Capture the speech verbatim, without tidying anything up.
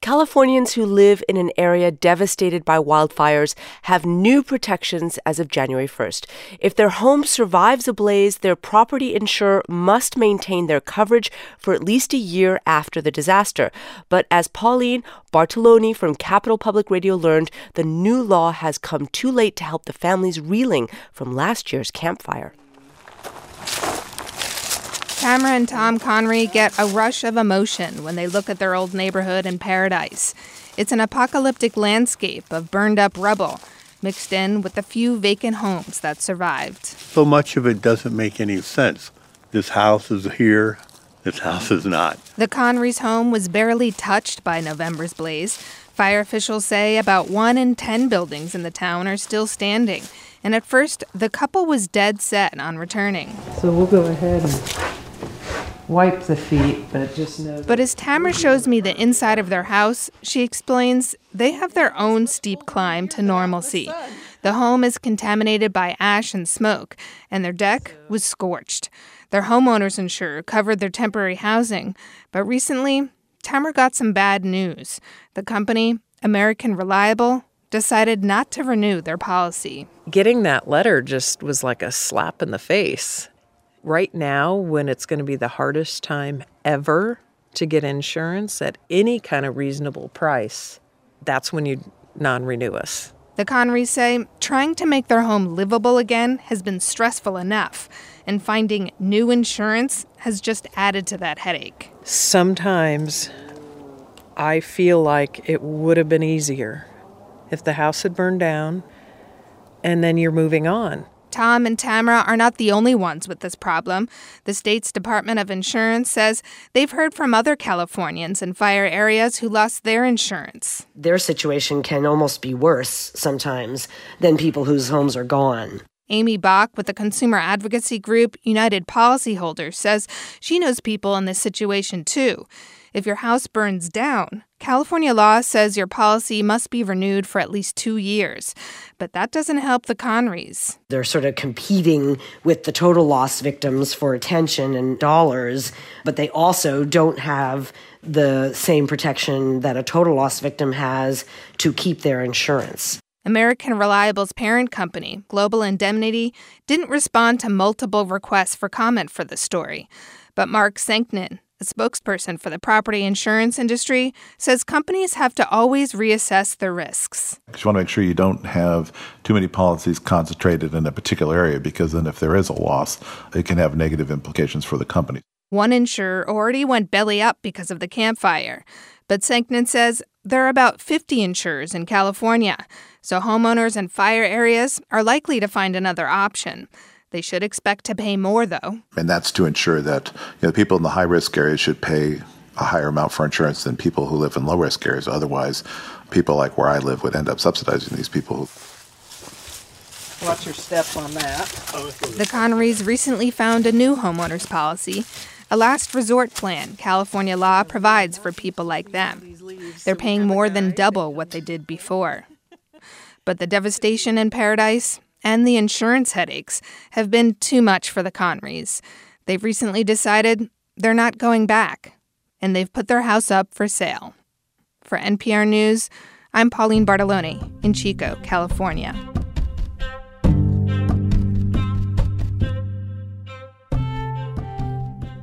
Californians who live in an area devastated by wildfires have new protections as of January first. If their home survives a blaze, their property insurer must maintain their coverage for at least a year after the disaster. But as Pauline Bartoloni from Capital Public Radio learned, the new law has come too late to help the families reeling from last year's Camp Fire. Tamara and Tom Conry get a rush of emotion when they look at their old neighborhood in Paradise. It's an apocalyptic landscape of burned-up rubble, mixed in with the few vacant homes that survived. So much of it doesn't make any sense. This house is here, this house is not. The Conrys' home was barely touched by November's blaze. Fire officials say about one in ten buildings in the town are still standing. And at first, the couple was dead set on returning. So we'll go ahead and wipe the feet, but just know... But as Tamara shows me the inside of their house, she explains they have their own steep climb to normalcy. The home is contaminated by ash and smoke, and their deck was scorched. Their homeowner's insurer covered their temporary housing, but recently, Tamara got some bad news. The company, American Reliable, decided not to renew their policy. Getting that letter just was like a slap in the face. Right now, when it's going to be the hardest time ever to get insurance at any kind of reasonable price, that's when you non-renew us. The Conrys say trying to make their home livable again has been stressful enough, and finding new insurance has just added to that headache. Sometimes I feel like it would have been easier if the house had burned down and then you're moving on. Tom and Tamara are not the only ones with this problem. The state's Department of Insurance says they've heard from other Californians in fire areas who lost their insurance. Their situation can almost be worse sometimes than people whose homes are gone. Amy Bach with the consumer advocacy group United Policyholders says she knows people in this situation too. If your house burns down, California law says your policy must be renewed for at least two years. But that doesn't help the Conrys. They're sort of competing with the total loss victims for attention and dollars, but they also don't have the same protection that a total loss victim has to keep their insurance. American Reliable's parent company, Global Indemnity, didn't respond to multiple requests for comment for the story. But Mark Senknen, a spokesperson for the property insurance industry, says companies have to always reassess their risks. You want to make sure you don't have too many policies concentrated in a particular area, because then if there is a loss, it can have negative implications for the company. One insurer already went belly up because of the Camp Fire. But Senknen says there are about fifty insurers in California, so homeowners in fire areas are likely to find another option. They should expect to pay more, though. And that's to ensure that, you know, people in the high-risk areas should pay a higher amount for insurance than people who live in low-risk areas. Otherwise, people like where I live would end up subsidizing these people. Watch your step on that. The Conrys recently found a new homeowner's policy, a last resort plan California law provides for people like them. They're paying more than double what they did before. But the devastation in Paradise and the insurance headaches have been too much for the Conrys. They've recently decided they're not going back, and they've put their house up for sale. For N P R News, I'm Pauline Bartoloni in Chico, California.